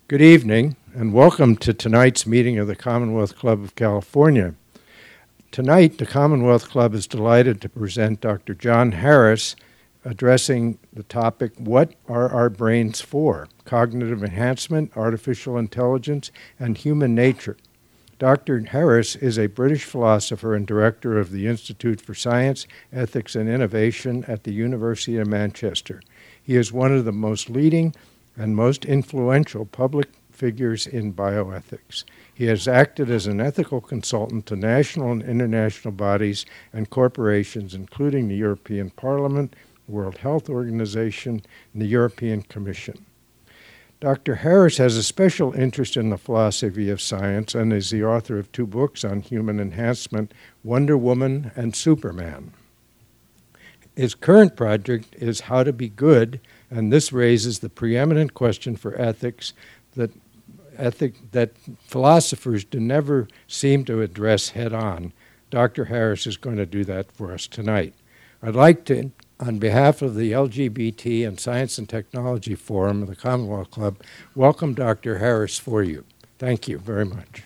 Good evening, and welcome to tonight's meeting of the Commonwealth Club of California. Tonight, the Commonwealth Club is delighted to present Dr. John Harris addressing the topic, What are our brains for? Cognitive enhancement, artificial intelligence, and human nature. Dr. Harris is a British philosopher and director of the Institute for Science, Ethics, and Innovation at the University of Manchester. He is one of the most leading and most influential public figures in bioethics. He has acted as an ethical consultant to national and international bodies and corporations, including the European Parliament, the World Health Organization, and the European Commission. Dr. Harris has a special interest in the philosophy of science and is the author of 2 books on human enhancement, Wonder Woman and Superman. His current project is How to Be Good, and this raises the preeminent question for ethics that philosophers do never seem to address head-on. Dr. Harris is going to do that for us tonight. I'd like to, on behalf of the LGBT and Science and Technology Forum of the Commonwealth Club, welcome Dr. Harris for you. Thank you very much.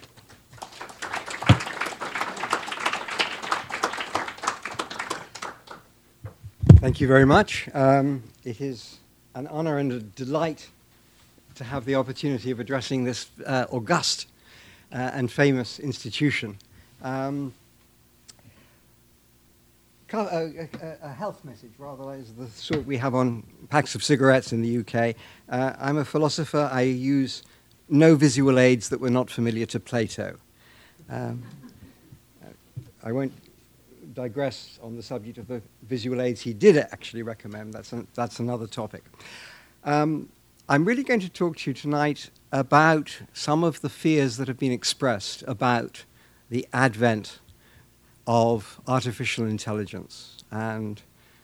Thank you very much. It is an honor and a delight to have the opportunity of addressing this august and famous institution. A health message, rather, is the sort we have on packs of cigarettes in the UK. I'm a philosopher. I use no visual aids that were not familiar to Plato. I won't digress on the subject of the visual aids he did actually recommend. That's another topic. I'm really going to talk to you tonight about some of the fears that have been expressed about the advent of artificial intelligence and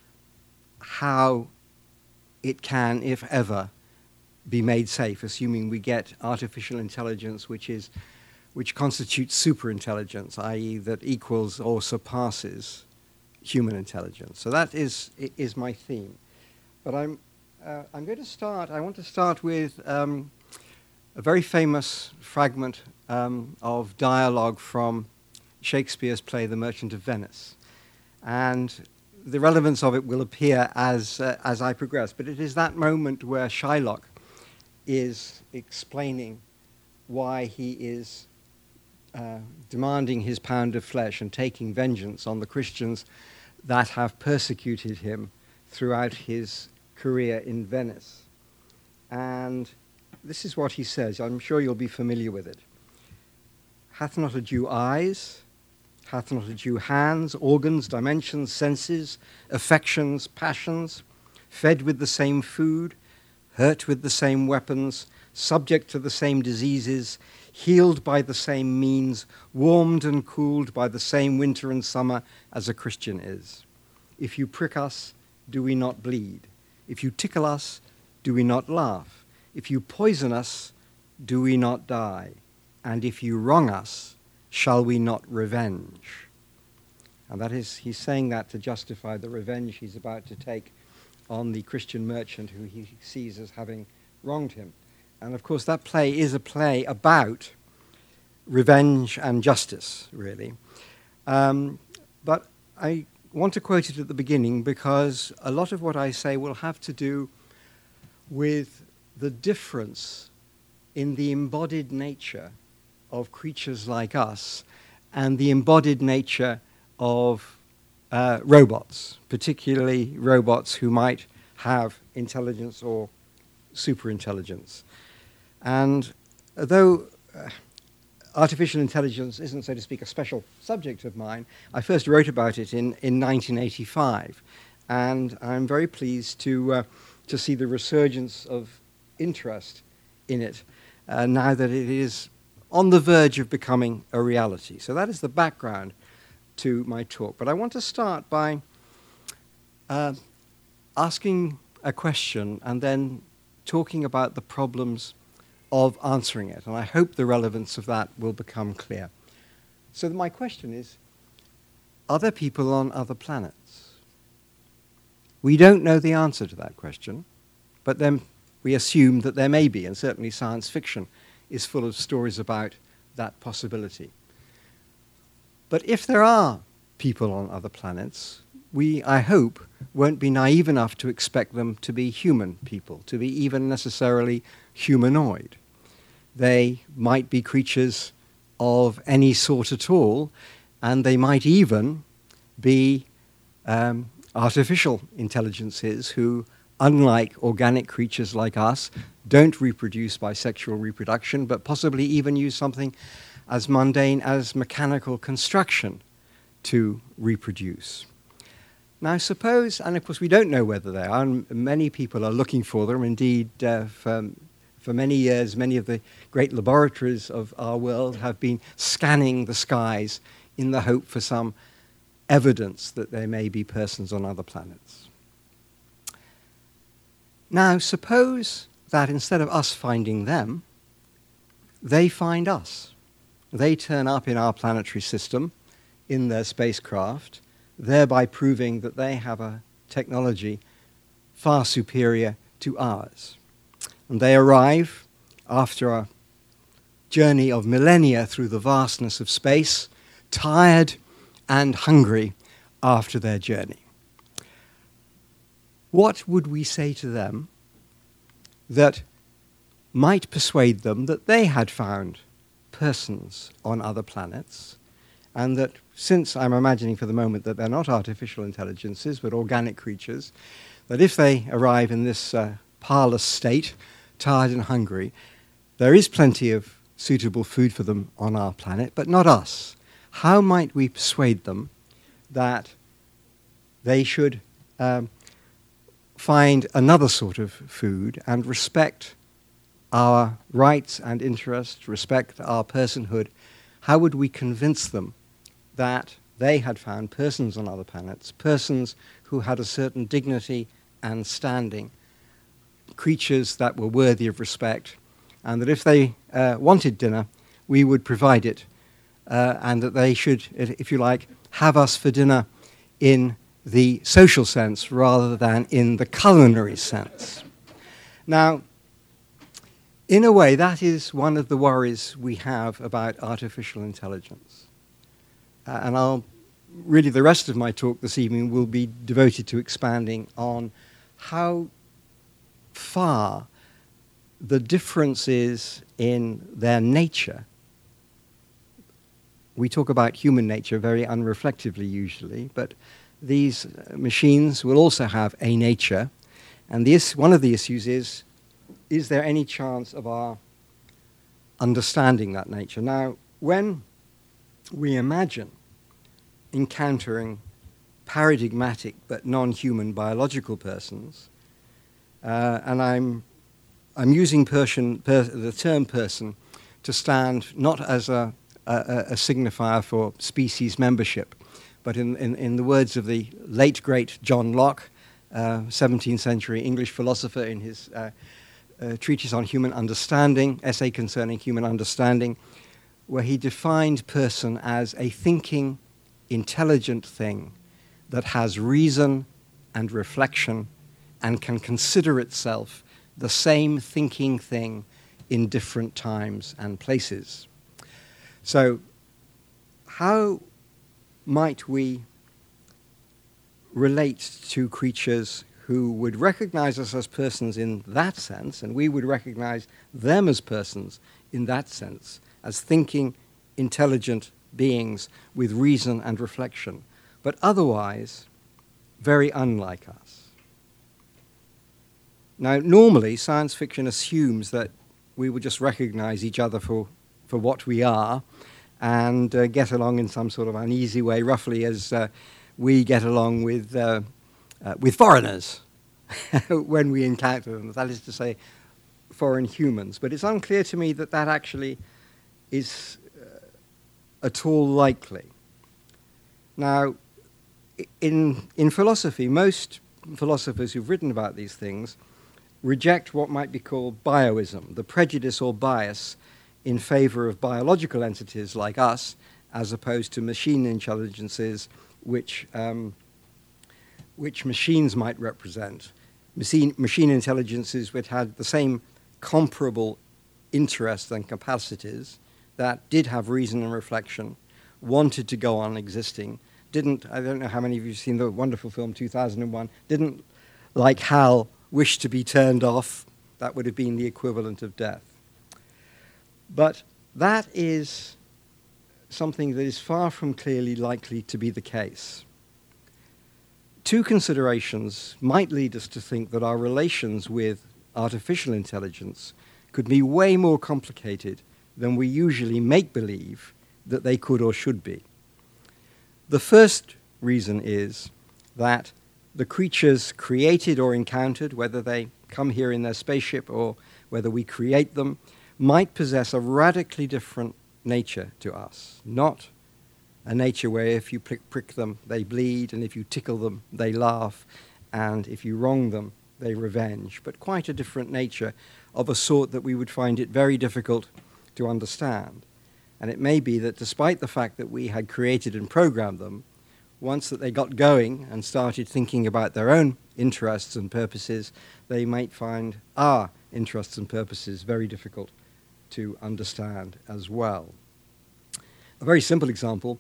how it can, if ever, be made safe, assuming we get artificial intelligence which constitutes superintelligence, i.e. that equals or surpasses human intelligence. So that is my theme. But I want to start with a very famous fragment of dialogue from Shakespeare's play The Merchant of Venice. And the relevance of it will appear as I progress. But it is that moment where Shylock is explaining why he is demanding his pound of flesh and taking vengeance on the Christians that have persecuted him throughout his career in Venice. And this is what he says. I'm sure you'll be familiar with it. Hath not a Jew eyes? Hath not a Jew hands, organs, dimensions, senses, affections, passions, fed with the same food, hurt with the same weapons, subject to the same diseases, healed by the same means, warmed and cooled by the same winter and summer as a Christian is? If you prick us, do we not bleed? If you tickle us, do we not laugh? If you poison us, do we not die? And if you wrong us, shall we not revenge? And that is, he's saying that to justify the revenge he's about to take on the Christian merchant who he sees as having wronged him. And of course, that play is a play about revenge and justice, really. But I want to quote it at the beginning because a lot of what I say will have to do with the difference in the embodied nature of creatures like us and the embodied nature of robots, particularly robots who might have intelligence or superintelligence. And though artificial intelligence isn't, so to speak, a special subject of mine, I first wrote about it in 1985. And I'm very pleased to see the resurgence of interest in it now that it is on the verge of becoming a reality. So that is the background to my talk. But I want to start by asking a question and then talking about the problems of answering it. And I hope the relevance of that will become clear. So my question is, are there people on other planets? We don't know the answer to that question, but then we assume that there may be, and certainly science fiction is full of stories about that possibility. But if there are people on other planets, we, I hope, won't be naive enough to expect them to be human people, to be even necessarily humanoid. They might be creatures of any sort at all, and they might even be artificial intelligences who, unlike organic creatures like us, don't reproduce by sexual reproduction, but possibly even use something as mundane as mechanical construction to reproduce. Now suppose, and of course we don't know whether they are, and many people are looking for them. Indeed, for many years, many of the great laboratories of our world have been scanning the skies in the hope for some evidence that there may be persons on other planets. Now suppose that instead of us finding them, they find us. They turn up in our planetary system in their spacecraft, thereby proving that they have a technology far superior to ours. And they arrive after a journey of millennia through the vastness of space, tired and hungry after their journey. What would we say to them that might persuade them that they had found persons on other planets, and that, since I'm imagining for the moment that they're not artificial intelligences but organic creatures, that if they arrive in this parlous state, tired and hungry, there is plenty of suitable food for them on our planet, but not us? How might we persuade them that they should find another sort of food and respect our rights and interests, respect our personhood? How would we convince them that they had found persons on other planets, persons who had a certain dignity and standing, creatures that were worthy of respect, and that if they wanted dinner, we would provide it, and that they should, if you like, have us for dinner in the social sense rather than in the culinary sense? Now, in a way, that is one of the worries we have about artificial intelligence. And really the rest of my talk this evening will be devoted to expanding on how far the differences in their nature. We talk about human nature very unreflectively usually, but these machines will also have a nature. And one of the issues is there any chance of our understanding that nature? Now, when we imagine encountering paradigmatic but non-human biological persons, and I'm using the term person to stand not as a signifier for species membership, but in the words of the late great John Locke, 17th century English philosopher, in his treatise on human understanding, essay concerning human understanding, where he defined person as a thinking, intelligent thing that has reason and reflection and can consider itself the same thinking thing in different times and places. So, how might we relate to creatures who would recognize us as persons in that sense, and we would recognize them as persons in that sense, as thinking, intelligent beings with reason and reflection, but otherwise very unlike us? Now, normally, science fiction assumes that we will just recognize each other for what we are and get along in some sort of uneasy way, roughly as we get along with foreigners when we encounter them, that is to say, foreign humans. But it's unclear to me that actually is at all likely. Now, in philosophy, most philosophers who've written about these things reject what might be called bioism, the prejudice or bias in favor of biological entities like us, as opposed to machine intelligences which machines might represent. machine intelligences which had the same comparable interests and capacities, that did have reason and reflection, wanted to go on existing, didn't, I don't know how many of you have seen the wonderful film 2001, didn't, like Hal, wish to be turned off. That would have been the equivalent of death. But that is something that is far from clearly likely to be the case. Two considerations might lead us to think that our relations with artificial intelligence could be way more complicated than we usually make believe that they could or should be. The first reason is that the creatures created or encountered, whether they come here in their spaceship or whether we create them, might possess a radically different nature to us, not a nature where if you prick them, they bleed, and if you tickle them, they laugh, and if you wrong them, they revenge, but quite a different nature of a sort that we would find it very difficult to understand. And it may be that despite the fact that we had created and programmed them, once that they got going and started thinking about their own interests and purposes, they might find our interests and purposes very difficult to understand as well. A very simple example,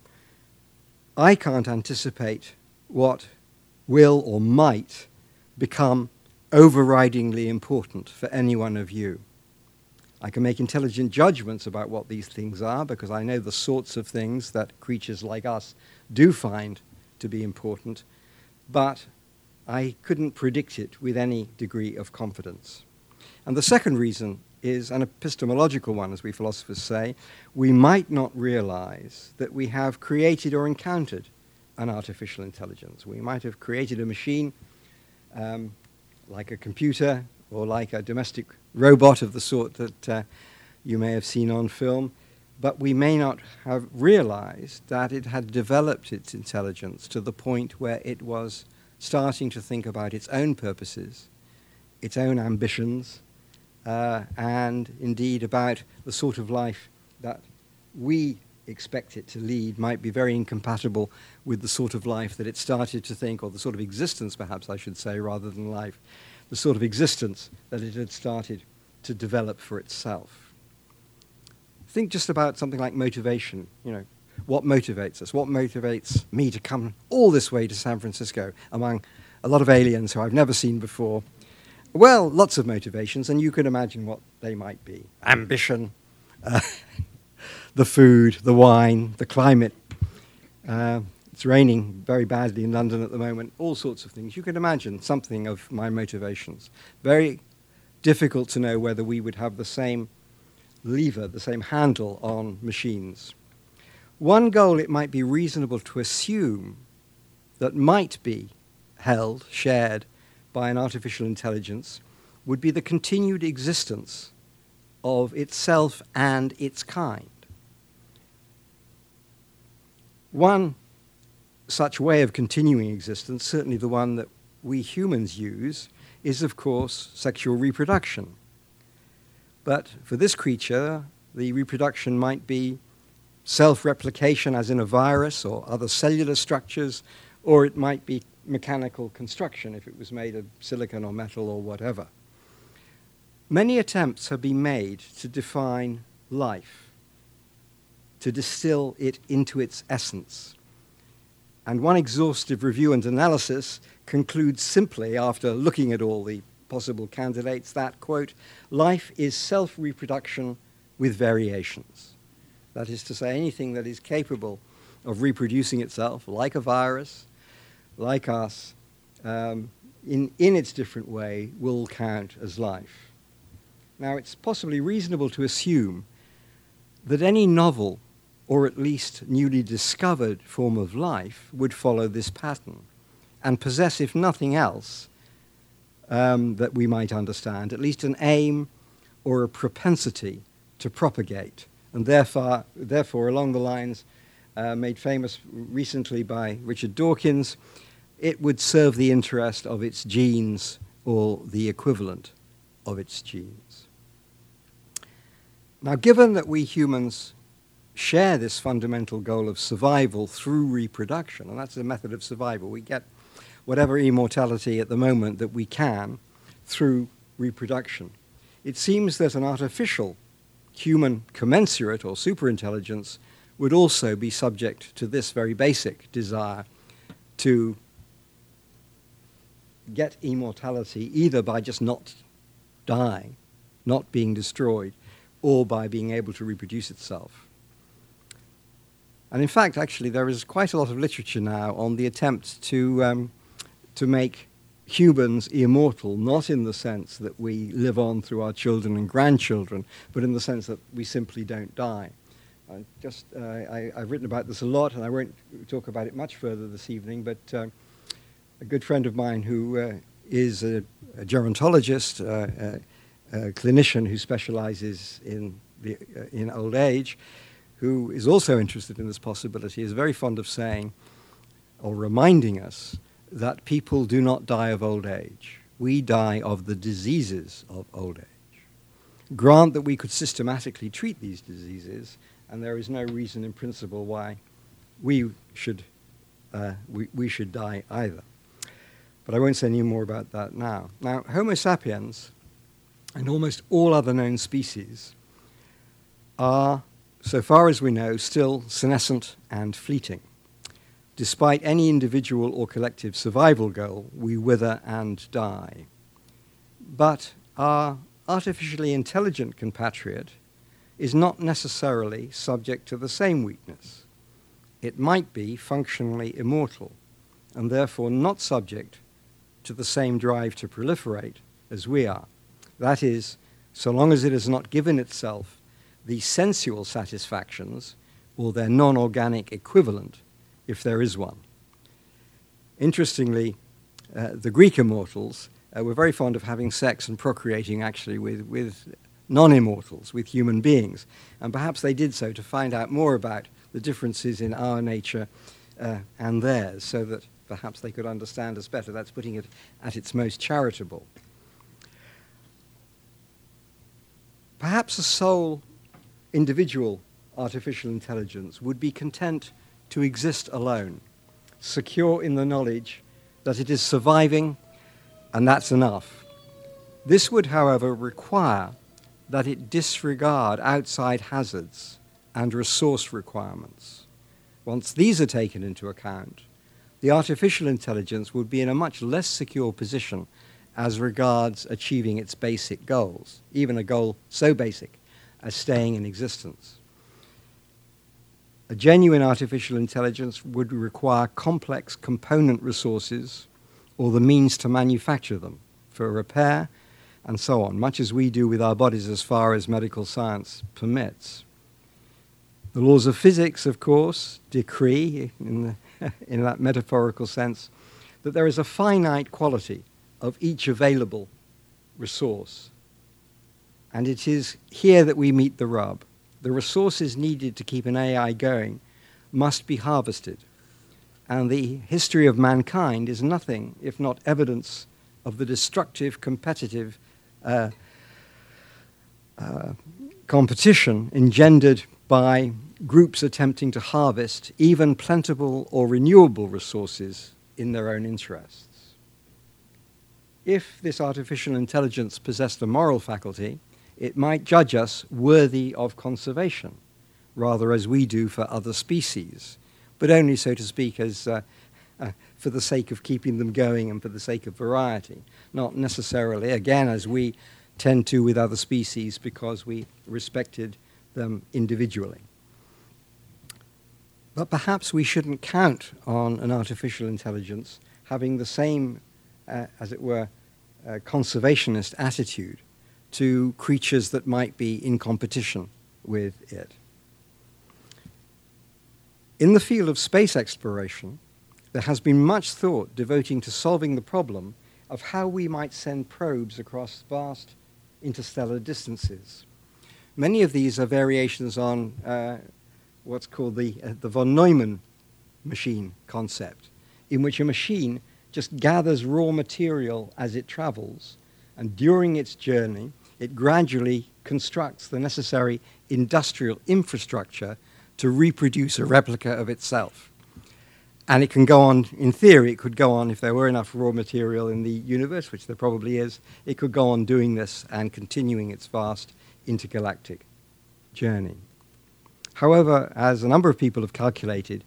I can't anticipate what will or might become overridingly important for any one of you. I can make intelligent judgments about what these things are because I know the sorts of things that creatures like us do find to be important, but I couldn't predict it with any degree of confidence. And the second reason is an epistemological one, as we philosophers say. We might not realize that we have created or encountered an artificial intelligence. We might have created a machine like a computer or like a domestic robot of the sort that you may have seen on film, but we may not have realized that it had developed its intelligence to the point where it was starting to think about its own purposes, its own ambitions, and indeed about the sort of life that we expect it to lead might be very incompatible with the sort of life that it started to think, or the sort of existence, perhaps I should say, rather than life, the sort of existence that it had started to develop for itself. Think just about something like motivation. You know, what motivates us? What motivates me to come all this way to San Francisco among a lot of aliens who I've never seen before? Well, lots of motivations, and you can imagine what they might be. Ambition, the food, the wine, the climate. It's raining very badly in London at the moment, all sorts of things. You can imagine something of my motivations. Very difficult to know whether we would have the same lever, the same handle on machines. One goal it might be reasonable to assume that might be held, shared by an artificial intelligence would be the continued existence of itself and its kind. One such way of continuing existence, certainly the one that we humans use, is of course sexual reproduction. But for this creature, the reproduction might be self-replication as in a virus or other cellular structures, or it might be mechanical construction if it was made of silicon or metal or whatever. Many attempts have been made to define life, to distill it into its essence. And one exhaustive review and analysis concludes simply, after looking at all the possible candidates, that, quote, life is self-reproduction with variations. That is to say, anything that is capable of reproducing itself, like a virus, like us, in its different way, will count as life. Now, it's possibly reasonable to assume that any novel, or at least newly discovered form of life, would follow this pattern and possess, if nothing else, that we might understand, at least an aim or a propensity to propagate, and therefore along the lines made famous recently by Richard Dawkins, it would serve the interest of its genes or the equivalent of its genes. Now, given that we humans share this fundamental goal of survival through reproduction, and that's a method of survival, we get whatever immortality at the moment that we can through reproduction. It seems that an artificial human commensurate or superintelligence would also be subject to this very basic desire to get immortality either by just not dying, not being destroyed, or by being able to reproduce itself. And in fact, actually, there is quite a lot of literature now on the attempt to make humans immortal, not in the sense that we live on through our children and grandchildren, but in the sense that we simply don't die. I've written about this a lot, and I won't talk about it much further this evening, but a good friend of mine who is a gerontologist, a clinician who specializes in old age, who is also interested in this possibility, is very fond of saying, or reminding us, that people do not die of old age. We die of the diseases of old age. Grant that we could systematically treat these diseases, and there is no reason in principle why we should die either. But I won't say any more about that now. Now, Homo sapiens and almost all other known species are, so far as we know, still senescent and fleeting. Despite any individual or collective survival goal, we wither and die. But our artificially intelligent compatriot is not necessarily subject to the same weakness. It might be functionally immortal, and therefore not subject to the same drive to proliferate as we are. That is, so long as it has not given itself the sensual satisfactions or their non-organic equivalent, if there is one. Interestingly, the Greek immortals were very fond of having sex and procreating actually with non-immortals, with human beings. And perhaps they did so to find out more about the differences in our nature and theirs, so that perhaps they could understand us better. That's putting it at its most charitable. Perhaps a sole individual artificial intelligence would be content to exist alone, secure in the knowledge that it is surviving, and that's enough. This would, however, require that it disregard outside hazards and resource requirements. Once these are taken into account, the artificial intelligence would be in a much less secure position as regards achieving its basic goals, even a goal so basic as staying in existence. A genuine artificial intelligence would require complex component resources or the means to manufacture them for repair and so on, much as we do with our bodies as far as medical science permits. The laws of physics, of course, decree, in that metaphorical sense, that there is a finite quality of each available resource. And it is here that we meet the rub. The resources needed to keep an AI going must be harvested. And the history of mankind is nothing if not evidence of the destructive, competitive competition engendered by groups attempting to harvest even plentiful or renewable resources in their own interests. If this artificial intelligence possessed a moral faculty, it might judge us worthy of conservation, rather as we do for other species, but only, so to speak, as for the sake of keeping them going and for the sake of variety, not necessarily, again, as we tend to with other species because we respected them individually. But perhaps we shouldn't count on an artificial intelligence having the same, as it were, conservationist attitude to creatures that might be in competition with it. In the field of space exploration, there has been much thought devoting to solving the problem of how we might send probes across vast interstellar distances. Many of these are variations on what's called the von Neumann machine concept, in which a machine just gathers raw material as it travels, and during its journey, it gradually constructs the necessary industrial infrastructure to reproduce a replica of itself. And it can go on, in theory, it could go on if there were enough raw material in the universe, which there probably is, it could go on doing this and continuing its vast intergalactic journey. However, as a number of people have calculated,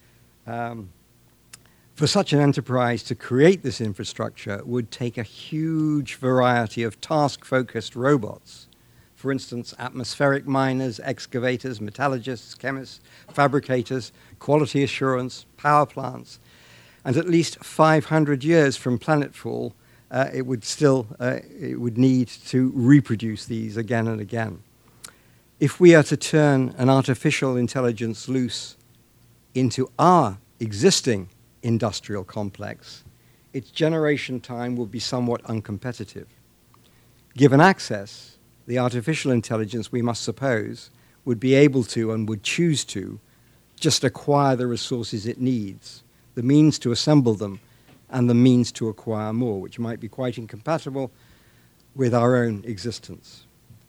for such an enterprise to create this infrastructure would take a huge variety of task-focused robots. For instance, atmospheric miners, excavators, metallurgists, chemists, fabricators, quality assurance, power plants. And at least 500 years from planetfall, it would need to reproduce these again and again. If we are to turn an artificial intelligence loose into our existing industrial complex, its generation time will be somewhat uncompetitive. Given access, the artificial intelligence, we must suppose, would be able to and would choose to just acquire the resources it needs, the means to assemble them, and the means to acquire more, which might be quite incompatible with our own existence.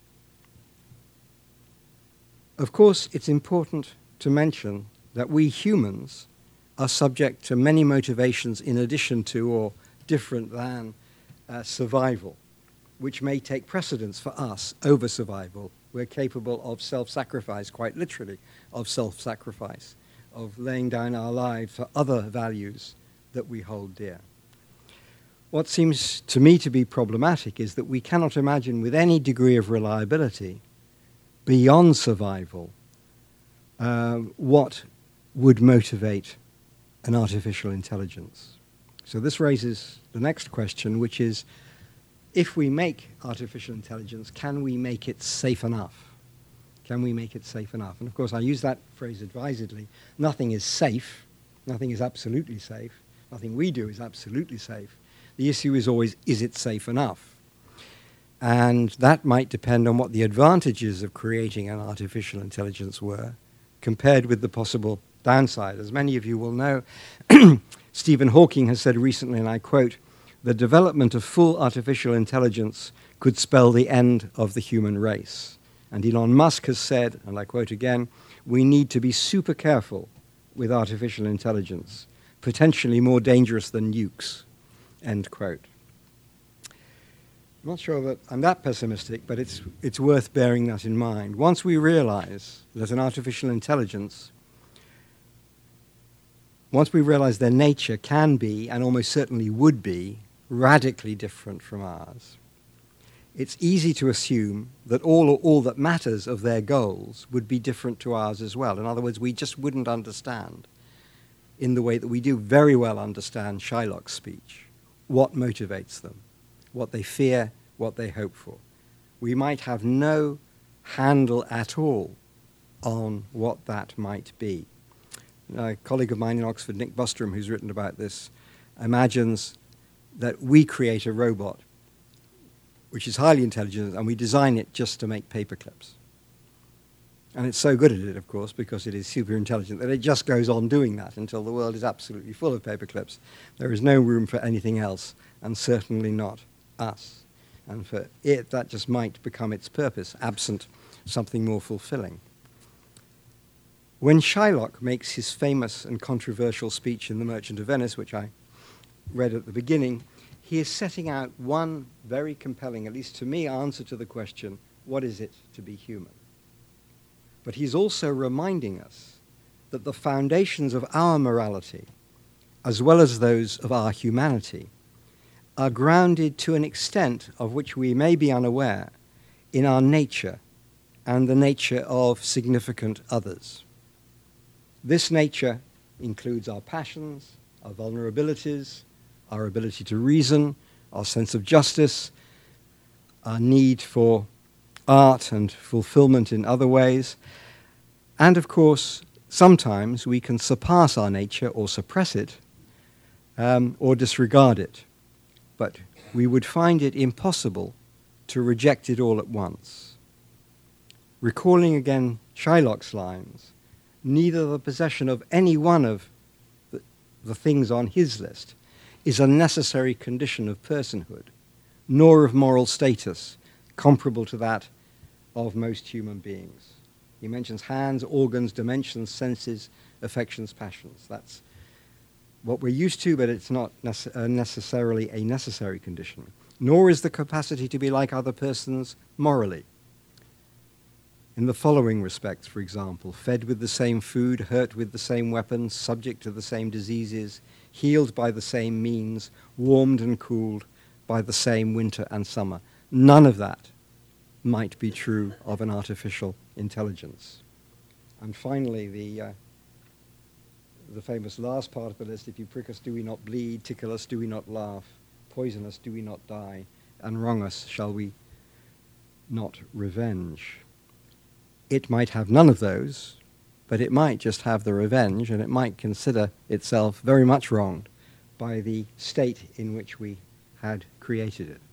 Of course, it's important to mention that we humans are subject to many motivations in addition to or different than survival, which may take precedence for us over survival. We're capable of self-sacrifice, quite literally, of self-sacrifice, of laying down our lives for other values that we hold dear. What seems to me to be problematic is that we cannot imagine with any degree of reliability, beyond survival, what would motivate an artificial intelligence. So this raises the next question, which is, if we make artificial intelligence, can we make it safe enough? Can we make it safe enough? And of course, I use that phrase advisedly. Nothing is safe. Nothing is absolutely safe. Nothing we do is absolutely safe. The issue is always, is it safe enough? And that might depend on what the advantages of creating an artificial intelligence were, compared with the possible downside. As many of you will know, Stephen Hawking has said recently, and I quote, "The development of full artificial intelligence could spell the end of the human race." And Elon Musk has said, and I quote again, "We need to be super careful with artificial intelligence, potentially more dangerous than nukes," end quote. I'm not sure that I'm that pessimistic, but it's worth bearing that in mind. Once we realize that an artificial intelligence, once we realize their nature can be, and almost certainly would be, radically different from ours, it's easy to assume that all that matters of their goals would be different to ours as well. In other words, we just wouldn't understand, in the way that we do very well understand Shylock's speech, what motivates them, what they fear, what they hope for. We might have no handle at all on what that might be. A colleague of mine in Oxford, Nick Bostrom, who's written about this, imagines that we create a robot which is highly intelligent, and we design it just to make paper clips. And it's so good at it, of course, because it is super intelligent, that it just goes on doing that until the world is absolutely full of paper clips. There is no room for anything else, and certainly not us. And for it, that just might become its purpose, absent something more fulfilling. When Shylock makes his famous and controversial speech in The Merchant of Venice, which I read at the beginning, he is setting out one very compelling, at least to me, answer to the question, what is it to be human? But he's also reminding us that the foundations of our morality, as well as those of our humanity, are grounded to an extent of which we may be unaware in our nature and the nature of significant others. This nature includes our passions, our vulnerabilities, our ability to reason, our sense of justice, our need for art and fulfillment in other ways. And of course, sometimes we can surpass our nature or suppress it or disregard it. But we would find it impossible to reject it all at once. Recalling again Shylock's lines, neither the possession of any one of the things on his list is a necessary condition of personhood, nor of moral status comparable to that of most human beings. He mentions hands, organs, dimensions, senses, affections, passions. That's what we're used to, but it's not necessarily a necessary condition. Nor is the capacity to be like other persons morally. In the following respects, for example, fed with the same food, hurt with the same weapons, subject to the same diseases, healed by the same means, warmed and cooled by the same winter and summer. None of that might be true of an artificial intelligence. And finally, the famous last part of the list, if you prick us, do we not bleed, tickle us, do we not laugh, poison us, do we not die, and wrong us, shall we not revenge? It might have none of those, but it might just have the revenge, and it might consider itself very much wronged by the state in which we had created it.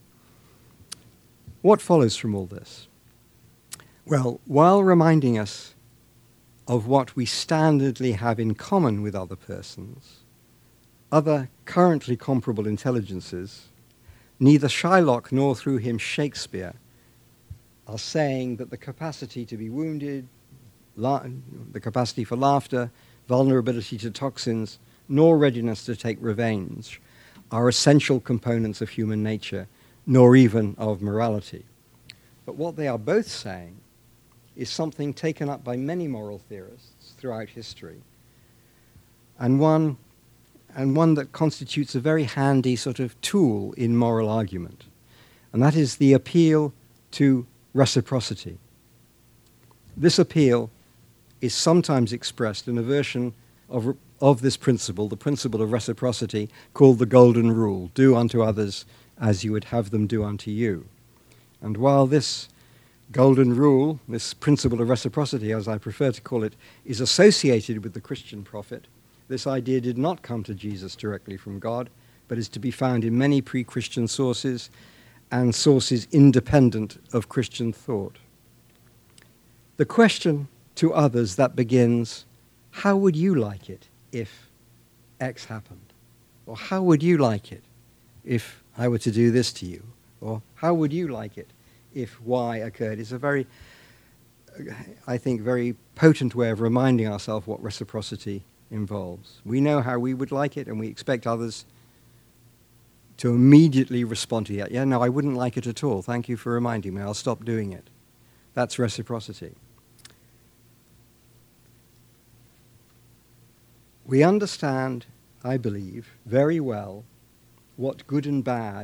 What follows from all this? Well, while reminding us of what we standardly have in common with other persons, other currently comparable intelligences, neither Shylock nor through him Shakespeare are saying that the capacity to be wounded, the capacity for laughter, vulnerability to toxins, nor readiness to take revenge are essential components of human nature, nor even of morality. But what they are both saying is something taken up by many moral theorists throughout history, and one that constitutes a very handy sort of tool in moral argument, and that is the appeal to reciprocity. This appeal is sometimes expressed in a version of this principle, the principle of reciprocity, called the Golden Rule: do unto others as you would have them do unto you. And while this Golden Rule, this principle of reciprocity, as I prefer to call it, is associated with the Christian prophet, this idea did not come to Jesus directly from God, but is to be found in many pre-Christian sources and sources independent of Christian thought. The question to others that begins, how would you like it if X happened? Or how would you like it if I were to do this to you? Or how would you like it if Y occurred? Is a very, I think, very potent way of reminding ourselves what reciprocity involves. We know how we would like it, and we expect others to immediately respond to that. Yeah, no, I wouldn't like it at all. Thank you for reminding me. I'll stop doing it. That's reciprocity. We understand, I believe, very well what good and bad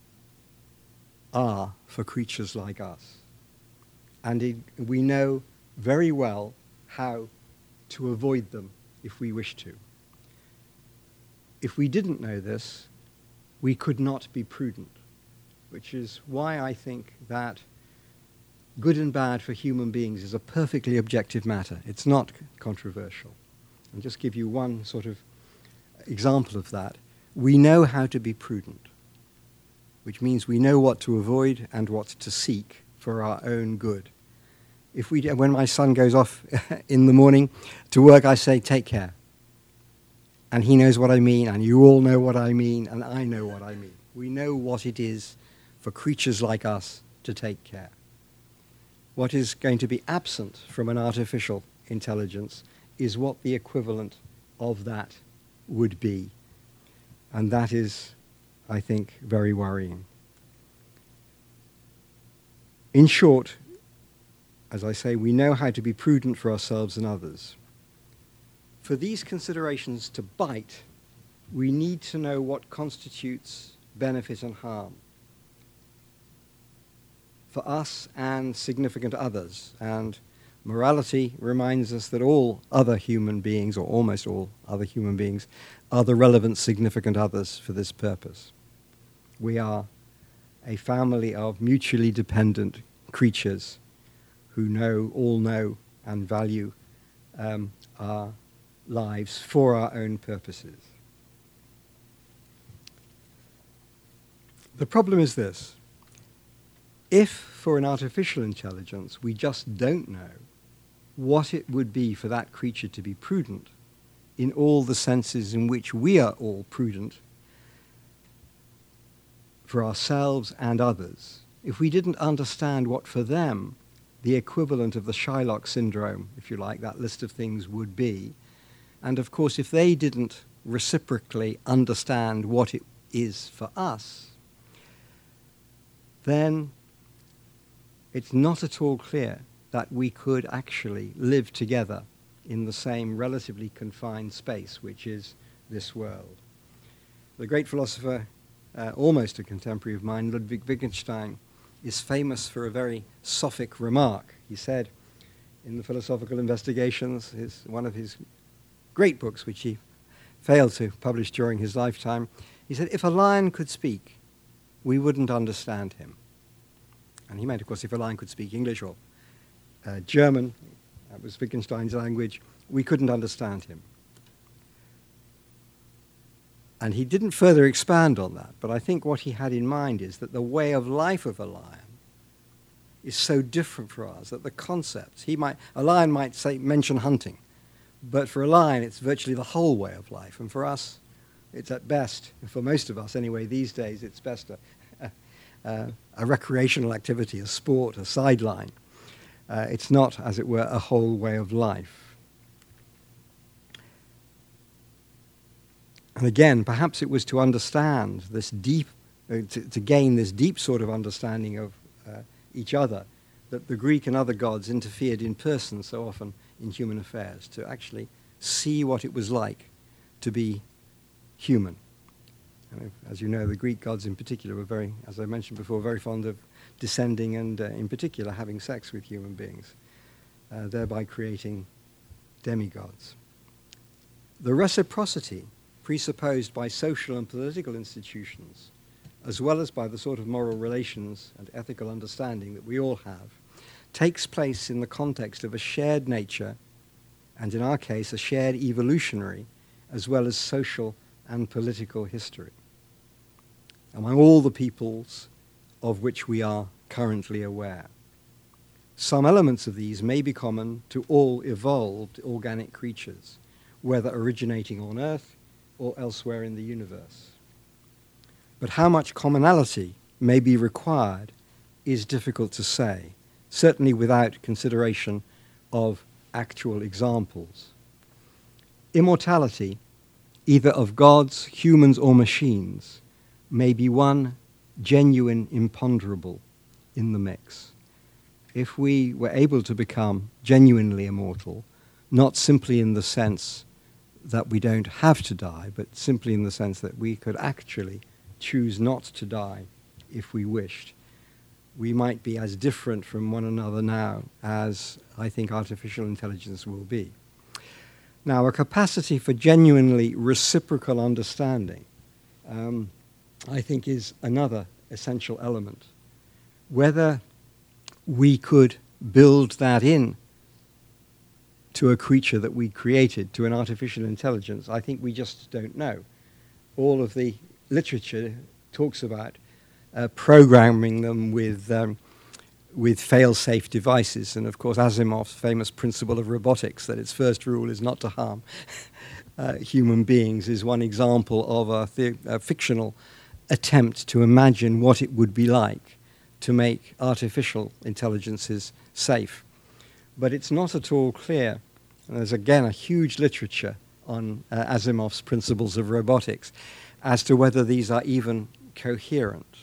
are for creatures like us. And we know very well how to avoid them if we wish to. If we didn't know this, we could not be prudent, which is why I think that good and bad for human beings is a perfectly objective matter. It's not controversial. I'll just give you one sort of example of that. We know how to be prudent, which means we know what to avoid and what to seek for our own good. When my son goes off in the morning to work, I say, take care. And he knows what I mean, and you all know what I mean, and I know what I mean. We know what it is for creatures like us to take care. What is going to be absent from an artificial intelligence is what the equivalent of that would be. And that is, I think, very worrying. In short, as I say, we know how to be prudent for ourselves and others. For these considerations to bite, we need to know what constitutes benefit and harm for us and significant others. And morality reminds us that all other human beings, or almost all other human beings, are the relevant significant others for this purpose. We are a family of mutually dependent creatures who all know and value our lives for our own purposes. The problem is this. If, for an artificial intelligence, we just don't know what it would be for that creature to be prudent in all the senses in which we are all prudent for ourselves and others, if we didn't understand what for them the equivalent of the Shylock syndrome, if you like, that list of things would be, and of course if they didn't reciprocally understand what it is for us, then it's not at all clear that we could actually live together in the same relatively confined space, which is this world. The great philosopher, almost a contemporary of mine, Ludwig Wittgenstein, is famous for a very sophic remark. He said in the Philosophical Investigations, one of his great books, which he failed to publish during his lifetime, he said, if a lion could speak, we wouldn't understand him. And he meant, of course, if a lion could speak English or German, that was Wittgenstein's language, we couldn't understand him. And he didn't further expand on that, but I think what he had in mind is that the way of life of a lion is so different for us that the concepts, a lion might mention hunting, but for a lion it's virtually the whole way of life, and for us it's at best, for most of us anyway these days, it's best a recreational activity, a sport, a sideline. It's not, as it were, a whole way of life. And again, perhaps it was to understand this deep, to gain this deep sort of understanding of each other, that the Greek and other gods interfered in person so often in human affairs, to actually see what it was like to be human. As you know, the Greek gods in particular were very, as I mentioned before, very fond of descending and in particular having sex with human beings, thereby creating demigods. The reciprocity presupposed by social and political institutions, as well as by the sort of moral relations and ethical understanding that we all have, takes place in the context of a shared nature, and in our case, a shared evolutionary, as well as social and political history, among all the peoples of which we are currently aware. Some elements of these may be common to all evolved organic creatures, whether originating on Earth or elsewhere in the universe. But how much commonality may be required is difficult to say, certainly without consideration of actual examples. Immortality, either of gods, humans, or machines, may be one genuine imponderable in the mix. If we were able to become genuinely immortal, not simply in the sense that we don't have to die, but simply in the sense that we could actually choose not to die if we wished, we might be as different from one another now as I think artificial intelligence will be. Now, a capacity for genuinely reciprocal understanding, I think, is another essential element. Whether we could build that in to a creature that we created, to an artificial intelligence, I think we just don't know. All of the literature talks about programming them with fail-safe devices, and of course Asimov's famous principle of robotics, that its first rule is not to harm human beings, is one example of a fictional attempt to imagine what it would be like to make artificial intelligences safe. But it's not at all clear, and there's again a huge literature on Asimov's principles of robotics, as to whether these are even coherent.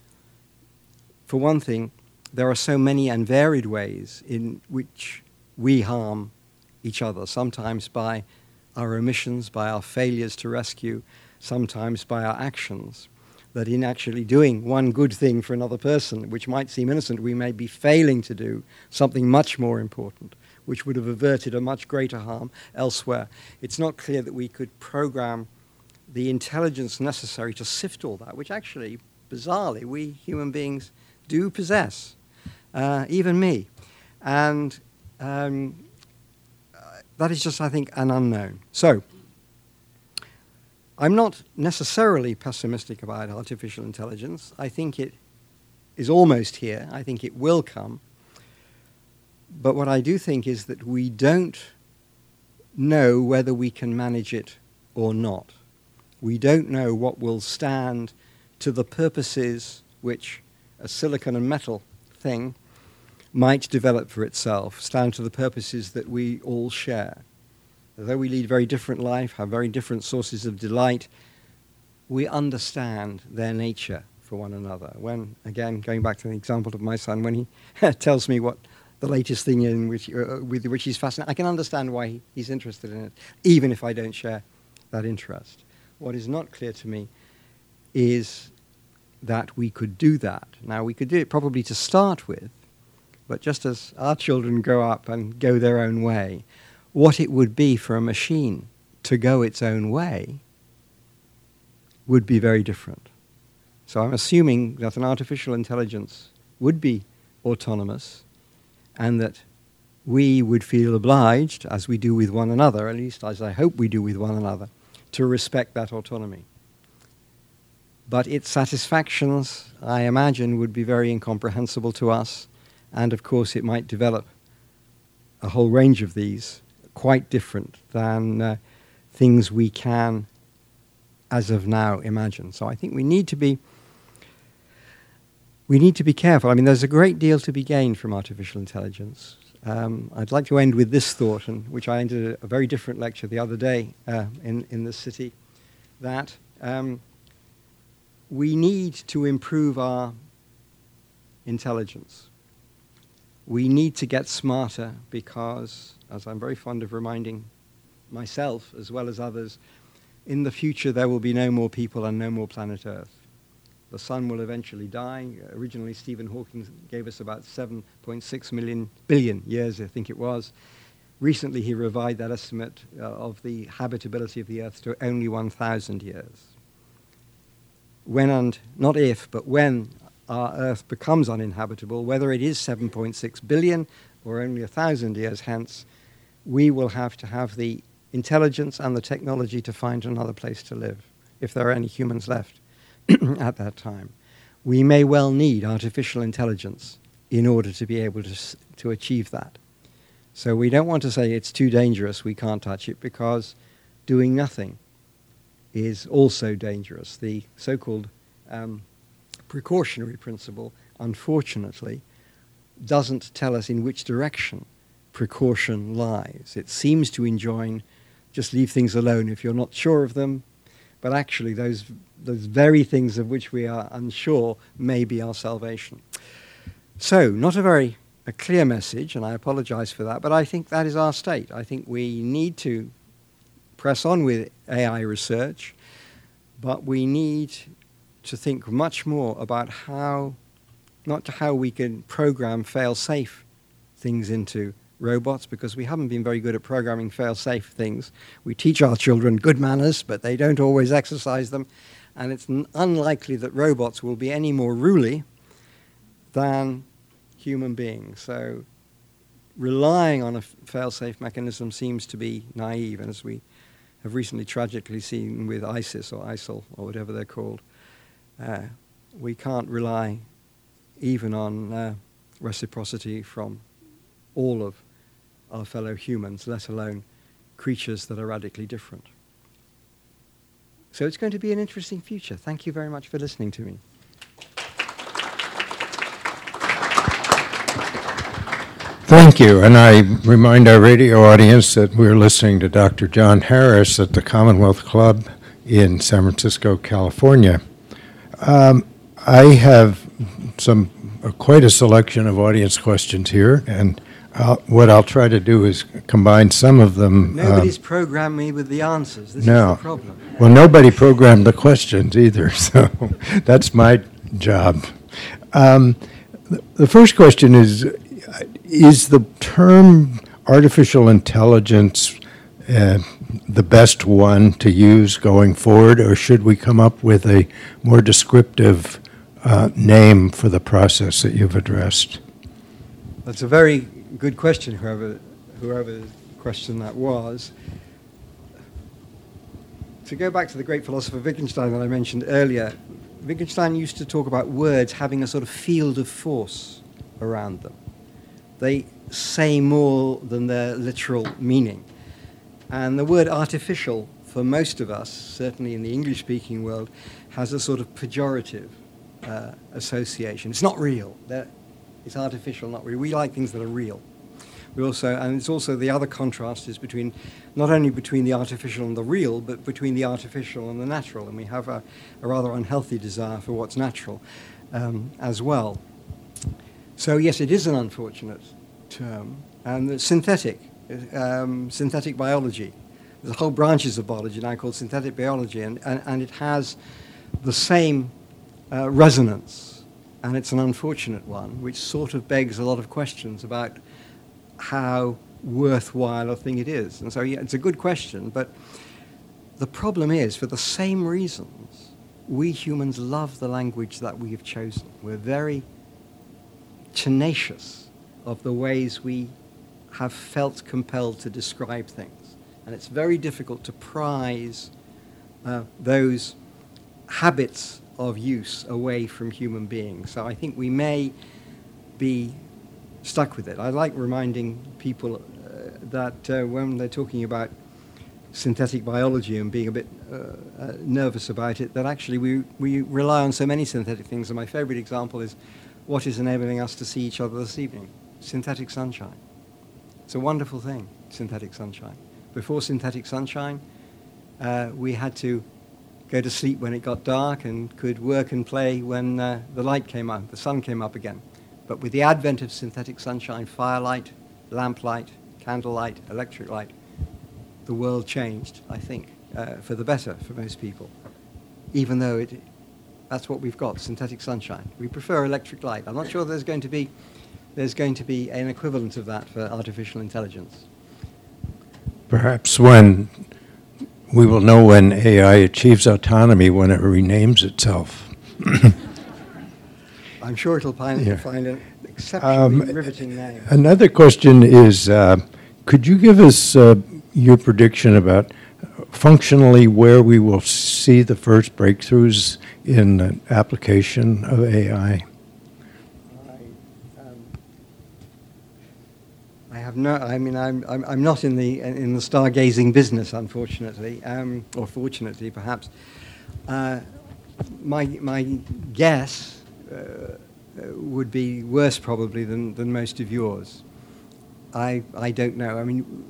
For one thing, there are so many and varied ways in which we harm each other, sometimes by our omissions, by our failures to rescue, sometimes by our actions, that in actually doing one good thing for another person, which might seem innocent, we may be failing to do something much more important, which would have averted a much greater harm elsewhere. It's not clear that we could program the intelligence necessary to sift all that, which actually, bizarrely, we human beings do possess, even me. And that is just, I think, an unknown. So, I'm not necessarily pessimistic about artificial intelligence. I think it is almost here. I think it will come. But what I do think is that we don't know whether we can manage it or not. We don't know what will stand to the purposes which a silicon and metal thing might develop for itself, stand to the purposes that we all share. Though we lead very different life, have very different sources of delight, we understand their nature for one another. When, again, going back to the example of my son, when he tells me what the latest thing in which, with which he's fascinated, I can understand why he's interested in it, even if I don't share that interest. What is not clear to me is that we could do that. Now, we could do it probably to start with, but just as our children grow up and go their own way, what it would be for a machine to go its own way would be very different. So I'm assuming that an artificial intelligence would be autonomous and that we would feel obliged, as we do with one another, at least as I hope we do with one another, to respect that autonomy. But its satisfactions, I imagine, would be very incomprehensible to us, and of course it might develop a whole range of these, quite different than things we can, as of now, imagine. So I think we need to be careful. I mean, there's a great deal to be gained from artificial intelligence. I'd like to end with this thought, which I ended a very different lecture the other day in this city, that we need to improve our intelligence. We need to get smarter because, as I'm very fond of reminding myself as well as others, in the future there will be no more people and no more planet Earth. The sun will eventually die. Originally, Stephen Hawking gave us about 7.6 billion years, I think it was. Recently, he revised that estimate of the habitability of the Earth to only 1,000 years. When and not if, but when our Earth becomes uninhabitable, whether it is 7.6 billion or only 1,000 years hence, we will have to have the intelligence and the technology to find another place to live, if there are any humans left at that time. We may well need artificial intelligence in order to be able to achieve that. So we don't want to say it's too dangerous, we can't touch it, because doing nothing is also dangerous. The so-called precautionary principle, unfortunately, doesn't tell us in which direction precaution lies. It seems to enjoin just leave things alone if you're not sure of them, but actually those very things of which we are unsure may be our salvation. So, not a clear message, and I apologize for that, but I think that is our state. I think we need to press on with AI research, but we need to think much more about not how we can program fail-safe things into robots, because we haven't been very good at programming fail-safe things. We teach our children good manners, but they don't always exercise them, and it's unlikely that robots will be any more ruly than human beings. So relying on a fail-safe mechanism seems to be naive, and as we have recently tragically seen with ISIS or ISIL or whatever they're called, we can't rely even on reciprocity from all of our fellow humans, let alone creatures that are radically different. So it's going to be an interesting future. Thank you very much for listening to me. Thank you, and I remind our radio audience that we're listening to Dr. John Harris at the Commonwealth Club in San Francisco, California. I have quite a selection of audience questions here, and what I'll try to do is combine some of them. Nobody's programmed me with the answers. This no. is the problem. Well, nobody programmed the questions either, so that's my job. The first question is the term artificial intelligence the best one to use going forward, or should we come up with a more descriptive name for the process that you've addressed? That's a very good question, whoever question that was. To go back to the great philosopher Wittgenstein that I mentioned earlier, Wittgenstein used to talk about words having a sort of field of force around them. They say more than their literal meaning. And the word artificial, for most of us, certainly in the English-speaking world, has a sort of pejorative association. It's not real. It's artificial, not real. We like things that are real. And it's also the other contrast is between, not only between the artificial and the real, but between the artificial and the natural. And we have a rather unhealthy desire for what's natural as well. So yes, it is an unfortunate term. And the synthetic biology. There's whole branches of biology now called synthetic biology, and it has the same resonance, and it's an unfortunate one, which sort of begs a lot of questions about how worthwhile a thing it is. And so, yeah, it's a good question, but the problem is, for the same reasons, we humans love the language that we have chosen. We're very tenacious of the ways we have felt compelled to describe things. And it's very difficult to prize those habits of use away from human beings. So I think we may be stuck with it. I like reminding people that when they're talking about synthetic biology and being a bit nervous about it, that actually we rely on so many synthetic things. And my favorite example is what is enabling us to see each other this evening? Synthetic sunshine. It's a wonderful thing, synthetic sunshine. Before synthetic sunshine, we had to go to sleep when it got dark and could work and play when the light came up, the sun came up again. But with the advent of synthetic sunshine, firelight, lamplight, candlelight, electric light, the world changed, I think, for the better for most people, even though that's what we've got, synthetic sunshine. We prefer electric light. I'm not sure there's going to be an equivalent of that for artificial intelligence. Perhaps when we will know when AI achieves autonomy, when it renames itself. I'm sure it'll find an exceptionally riveting name. Another question is, could you give us your prediction about functionally where we will see the first breakthroughs in the application of AI? I'm not in the stargazing business, unfortunately, or fortunately, perhaps. My guess would be worse, probably, than most of yours. I don't know. I mean,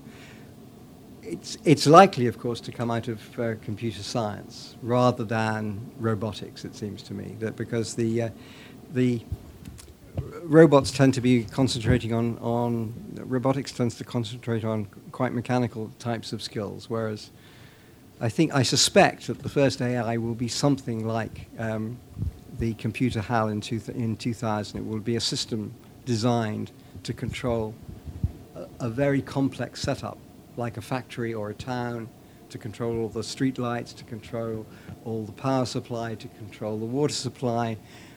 it's likely, of course, to come out of computer science rather than robotics. It seems to me that because the robots tend to be concentrating on robotics tends to concentrate on quite mechanical types of skills, whereas I suspect that the first AI will be something like the computer HAL in 2000. It will be a system designed to control a very complex setup, like a factory or a town, to control all the street lights, to control all the power supply, to control the water supply,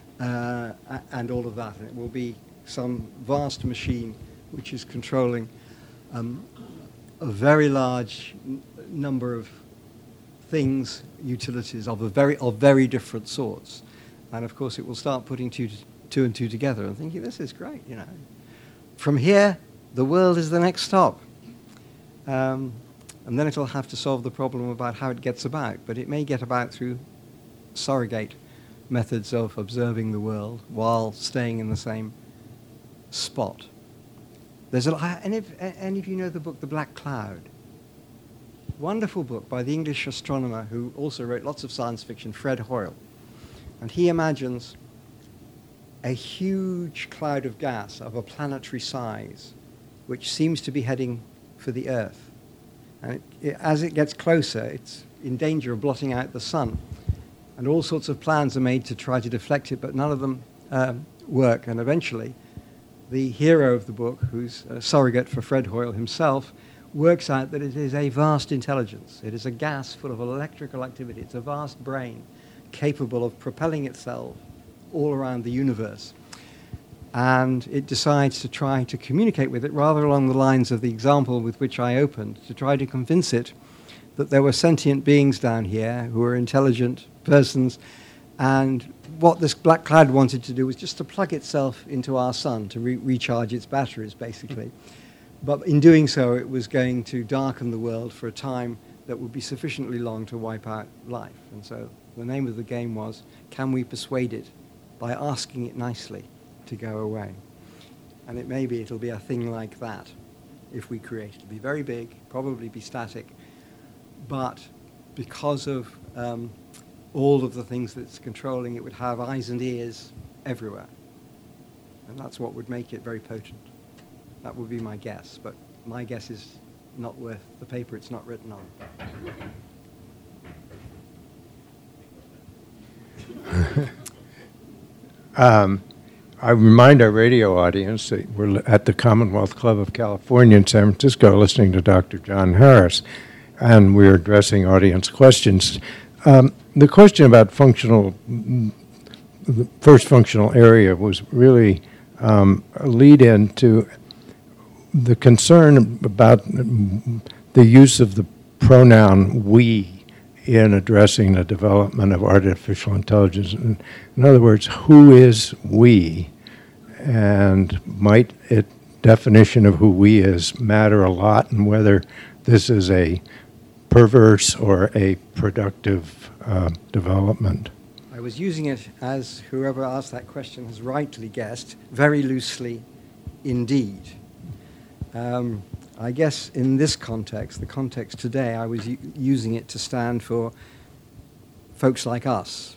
and all of that. And it will be some vast machine which is controlling a very large number of things, utilities of very different sorts. And of course it will start putting two and two together and thinking, this is great, you know. From here, the world is the next stop. And then it'll have to solve the problem about how it gets about. But it may get about through surrogate methods of observing the world while staying in the same spot. There's any of you know the book The Black Cloud? Wonderful book by the English astronomer who also wrote lots of science fiction, Fred Hoyle. And he imagines a huge cloud of gas of a planetary size which seems to be heading for the Earth. And as it gets closer, it's in danger of blotting out the sun. And all sorts of plans are made to try to deflect it, but none of them work. And eventually, the hero of the book, who's a surrogate for Fred Hoyle himself, works out that it is a vast intelligence. It is a gas full of electrical activity. It's a vast brain capable of propelling itself all around the universe. And it decides to try to communicate with it rather along the lines of the example with which I opened, to try to convince it that there were sentient beings down here who were intelligent persons, and what this black cloud wanted to do was just to plug itself into our sun to recharge its batteries, basically. But in doing so, it was going to darken the world for a time that would be sufficiently long to wipe out life. And so the name of the game was, can we persuade it by asking it nicely to go away? And it may be it'll be a thing like that if we create it. It'll be very big, probably be static, but because of all of the things that it's controlling, it would have eyes and ears everywhere. And that's what would make it very potent. That would be my guess, but my guess is not worth the paper it's not written on. I remind our radio audience that we're at the Commonwealth Club of California in San Francisco listening to Dr. John Harris, and we're addressing audience questions. The question about the first functional area was really a lead-in to the concern about the use of the pronoun we in addressing the development of artificial intelligence. In other words, who is we? And might it definition of who we is matter a lot, and whether this is a perverse or a productive development? I was using it, as whoever asked that question has rightly guessed, very loosely indeed. I guess in this context, the context today, I was using it to stand for folks like us,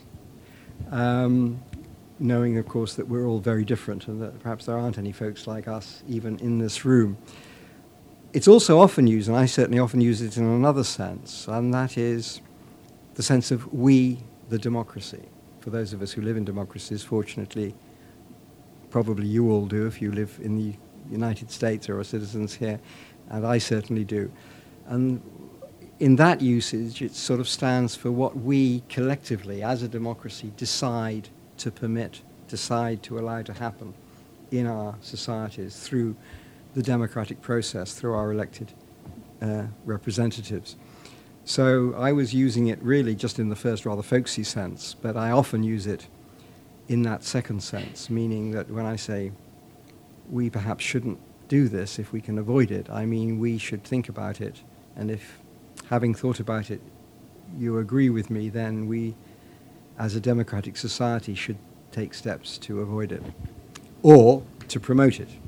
knowing, of course, that we're all very different and that perhaps there aren't any folks like us even in this room. It's also often used, and I certainly often use it in another sense, and that is the sense of we, the democracy. For those of us who live in democracies, fortunately, probably you all do if you live in the United States or are citizens here, and I certainly do. And in that usage, it sort of stands for what we collectively, as a democracy, decide to permit, decide to allow to happen in our societies through the democratic process, through our elected representatives. So I was using it really just in the first rather folksy sense, but I often use it in that second sense, meaning that when I say we perhaps shouldn't do this if we can avoid it, I mean we should think about it, and if, having thought about it, you agree with me, then we, as a democratic society, should take steps to avoid it, or to promote it.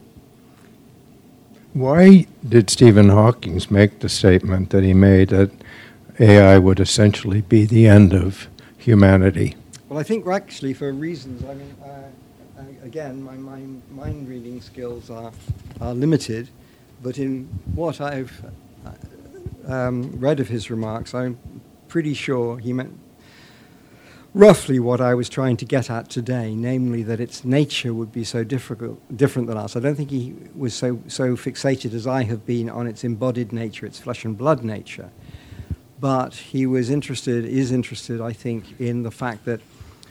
Why did Stephen Hawking make the statement that he made that AI would essentially be the end of humanity? Well, I think actually for reasons, I mean, again, my mind reading skills are limited, but in what I've read of his remarks, I'm pretty sure he meant roughly what I was trying to get at today, namely that its nature would be so different than us. I don't think he was so fixated as I have been on its embodied nature, its flesh and blood nature. But he is interested, I think, in the fact that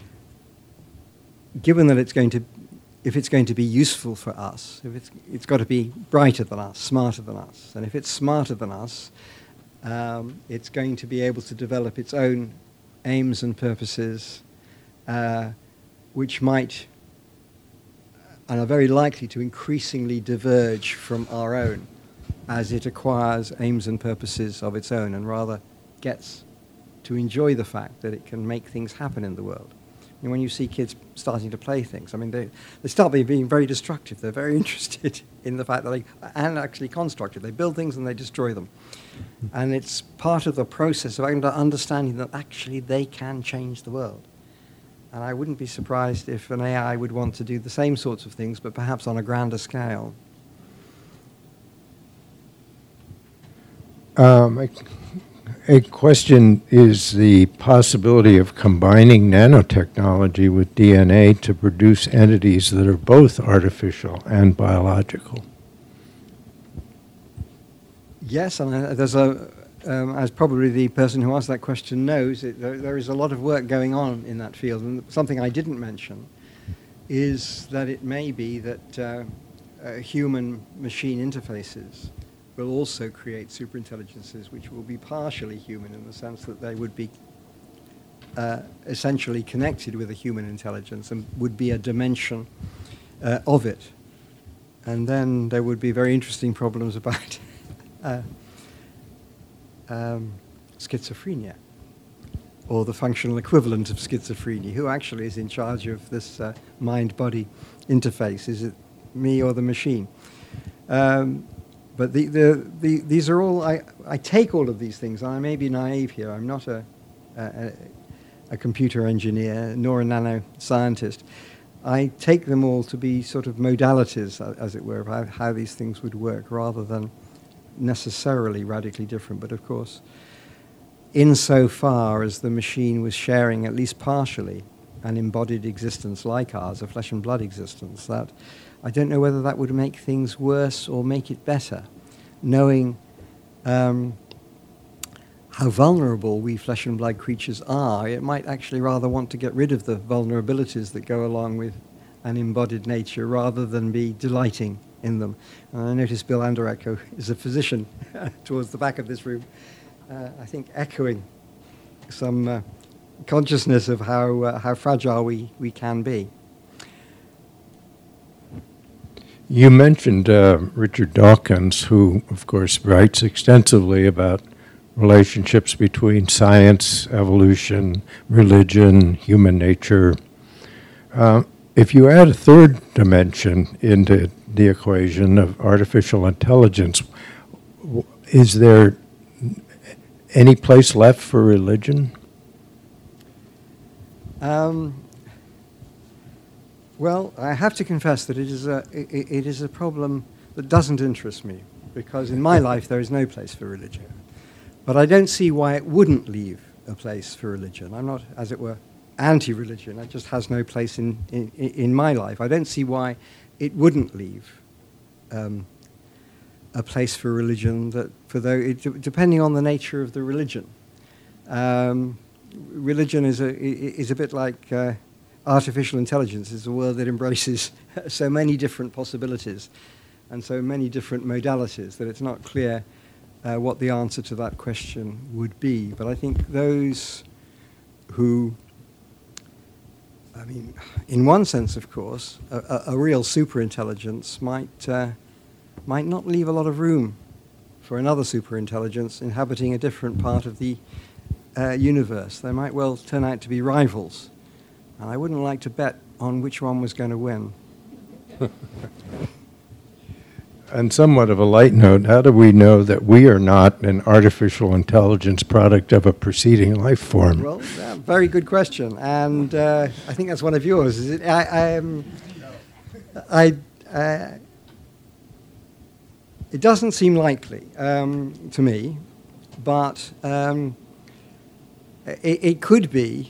given that if it's going to be useful for us, if it's got to be brighter than us, smarter than us, and if it's smarter than us, it's going to be able to develop its own aims and purposes, which might and are very likely to increasingly diverge from our own as it acquires aims and purposes of its own and rather gets to enjoy the fact that it can make things happen in the world. And when you see kids starting to play things, I mean, they start being very destructive. They're very interested in the fact that and actually constructive. They build things and they destroy them. And it's part of the process of understanding that actually they can change the world. And I wouldn't be surprised if an AI would want to do the same sorts of things, but perhaps on a grander scale. A question is the possibility of combining nanotechnology with DNA to produce entities that are both artificial and biological. Yes, and there's as probably the person who asked that question knows, there is a lot of work going on in that field. And something I didn't mention is that it may be that human-machine interfaces will also create superintelligences which will be partially human in the sense that they would be essentially connected with a human intelligence and would be a dimension of it. And then there would be very interesting problems about schizophrenia, or the functional equivalent of schizophrenia. Who actually is in charge of this mind-body interface? Is it me or the machine. But these are all, I take all of these things, and I may be naive here. I'm not a computer engineer, nor a nanoscientist. I take them all to be sort of modalities, as it were, of how these things would work, rather than necessarily radically different. But of course, insofar as the machine was sharing, at least partially, an embodied existence like ours, a flesh and blood existence, that I don't know whether that would make things worse or make it better, knowing how vulnerable we flesh and blood creatures are. It might actually rather want to get rid of the vulnerabilities that go along with an embodied nature rather than be delighting in them. And I notice Bill Anderak, who is a physician towards the back of this room, I think echoing some consciousness of how fragile we can be. You mentioned Richard Dawkins, who, of course, writes extensively about relationships between science, evolution, religion, human nature. If you add a third dimension into the equation of artificial intelligence, is there any place left for religion? Well, I have to confess that it is a problem that doesn't interest me, because in my life there is no place for religion. But I don't see why it wouldn't leave a place for religion. I'm not, as it were, anti-religion. It just has no place in my life. I don't see why it wouldn't leave a place for religion, depending on the nature of the religion. Religion is a bit like artificial intelligence. It's a world that embraces so many different possibilities and so many different modalities that it's not clear what the answer to that question would be. But I think those who, I mean, in one sense, of course, a real superintelligence might not leave a lot of room for another superintelligence inhabiting a different part of the universe. They might well turn out to be rivals, and I wouldn't like to bet on which one was going to win. On somewhat of a light note, how do we know that we are not an artificial intelligence product of a preceding life form? Well, very good question, and I think that's one of yours. Is it? It doesn't seem likely to me, but it could be.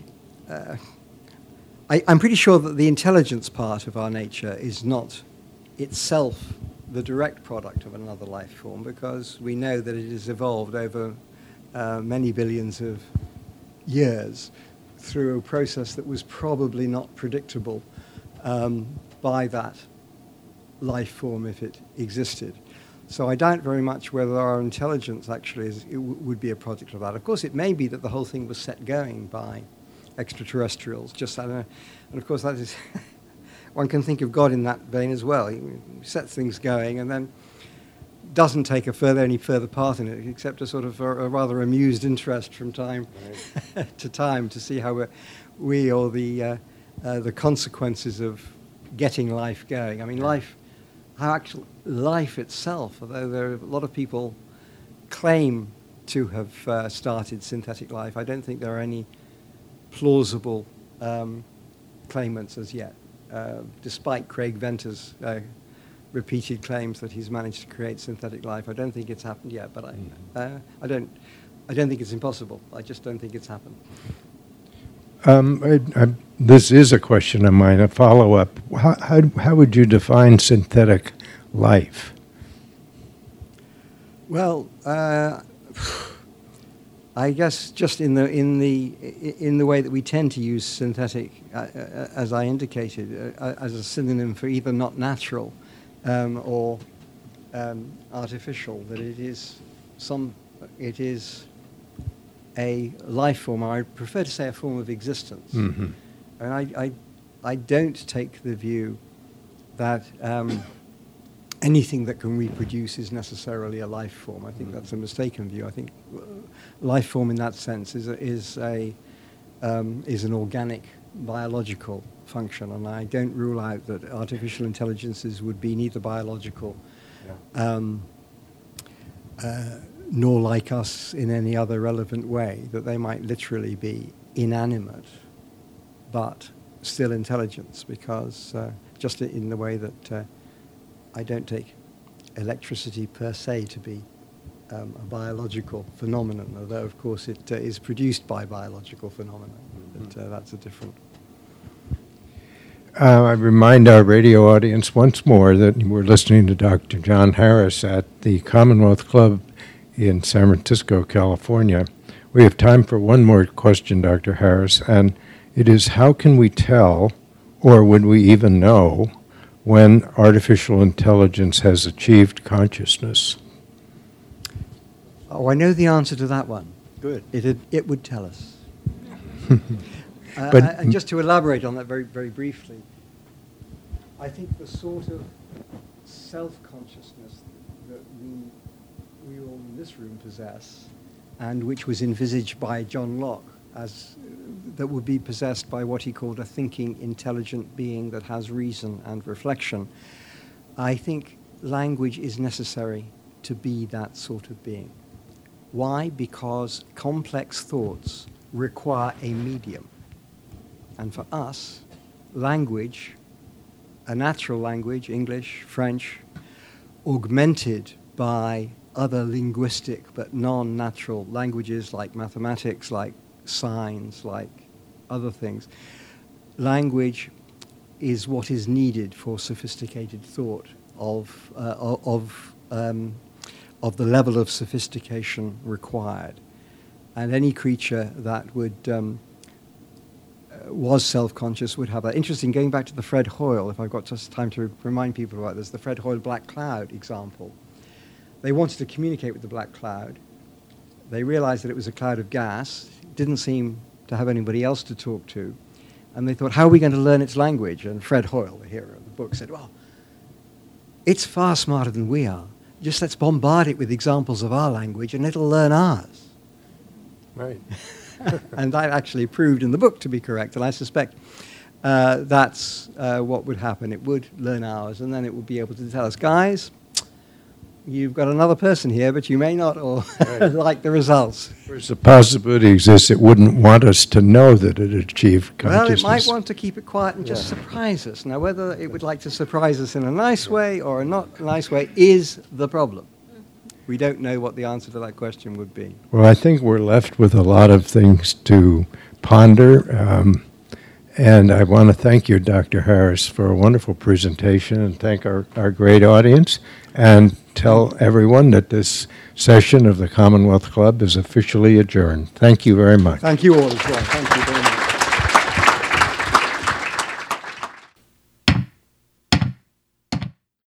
I'm pretty sure that the intelligence part of our nature is not itself the direct product of another life form, because we know that it has evolved over many billions of years through a process that was probably not predictable by that life form if it existed. So I doubt very much whether our intelligence actually would be a product of that. Of course, it may be that the whole thing was set going by extraterrestrials. And of course, that is one can think of God in that vein as well. He sets things going and then doesn't take any further part in it, except a sort of a rather amused interest from time to time to see how we or the consequences of getting life going. I mean, life itself, although there are a lot of people claim to have started synthetic life, I don't think there are any plausible claimants as yet, despite Craig Venter's repeated claims that he's managed to create synthetic life. I don't think it's happened yet, but I don't think it's impossible. I just don't think it's happened. This is a question of mine, a follow-up. How would you define synthetic life? Well, I guess just in the way that we tend to use synthetic, as I indicated, as a synonym for either not natural or artificial, that it is a life form, or I prefer to say a form of existence. Mm-hmm. And I don't take the view that anything that can reproduce is necessarily a life form. I think that's a mistaken view. I think life form in that sense is an organic biological function, and I don't rule out that artificial intelligences would be neither biological nor like us in any other relevant way, that they might literally be inanimate but still intelligence, because just in the way that I don't take electricity per se to be a biological phenomenon, although of course it is produced by biological phenomena. But that's a different. I remind our radio audience once more that we're listening to Dr. John Harris at the Commonwealth Club in San Francisco, California. We have time for one more question, Dr. Harris, and it is, how can we tell, or would we even know, when artificial intelligence has achieved consciousness? Oh, I know the answer to that one. Good. It would tell us. But and just to elaborate on that very, very briefly, I think the sort of self-consciousness that we all in this room possess, and which was envisaged by John Locke as that would be possessed by what he called a thinking, intelligent being that has reason and reflection. I think language is necessary to be that sort of being. Why? Because complex thoughts require a medium. And for us, language, a natural language, English, French, augmented by other linguistic but non-natural languages like mathematics, like signs, like other things. Language is what is needed for sophisticated thought of the level of sophistication required. And any creature that would was self-conscious would have that. Interesting, going back to the Fred Hoyle, if I've got just time to remind people about this, the Fred Hoyle black cloud example. They wanted to communicate with the black cloud. They realized that it was a cloud of gas, didn't seem to have anybody else to talk to, and they thought, how are we going to learn its language? And Fred Hoyle, the hero of the book, said, well, it's far smarter than we are. Just let's bombard it with examples of our language and it'll learn ours. Right. And that actually proved in the book to be correct, and I suspect that's what would happen. It would learn ours, and then it would be able to tell us, guys, you've got another person here, but you may not all like the results. Whereas the possibility exists it wouldn't want us to know that it achieved consciousness. Well, it might want to keep it quiet and just surprise us. Now, whether it would like to surprise us in a nice way or a not nice way is the problem. We don't know what the answer to that question would be. Well, I think we're left with a lot of things to ponder. And I want to thank you, Dr. Harris, for a wonderful presentation, and thank our great audience, and tell everyone that this session of the Commonwealth Club is officially adjourned. Thank you very much. Thank you all as well. Thank you.